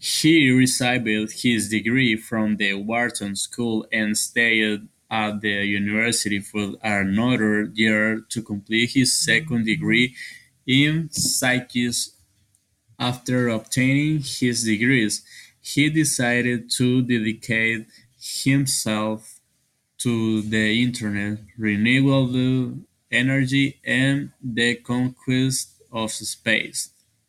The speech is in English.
He received his degree from the Wharton School and stayed at the university for another year to complete his second degree in psychics. After obtaining his degrees, he decided to dedicate himself to the Internet, renewable energy, and the conquest of space.